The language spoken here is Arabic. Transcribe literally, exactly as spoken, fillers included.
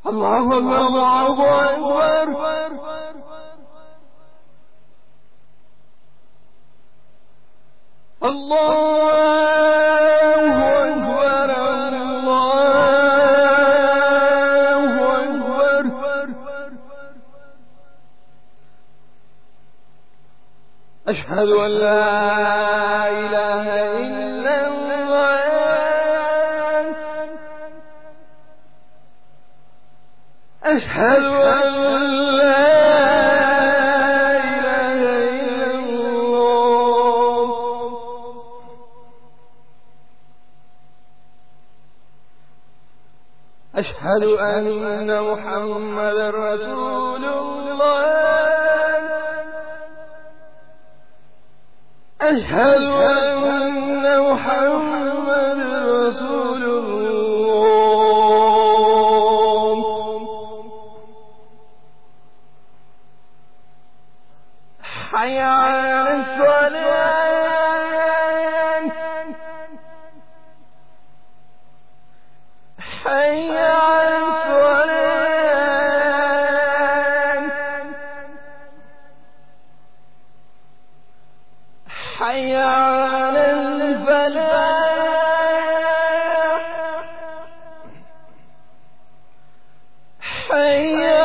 الله الله أكبر. الله أكبر. الله أكبر. أشهد أن لا إله إلا الله. أشهد أن لا إله إلا الله. أشهد أن محمدا رسول الله. أشهد أن محمدا رسول الله. حي على الصلاة. حي على الصلاة. حي على الفلاح. حي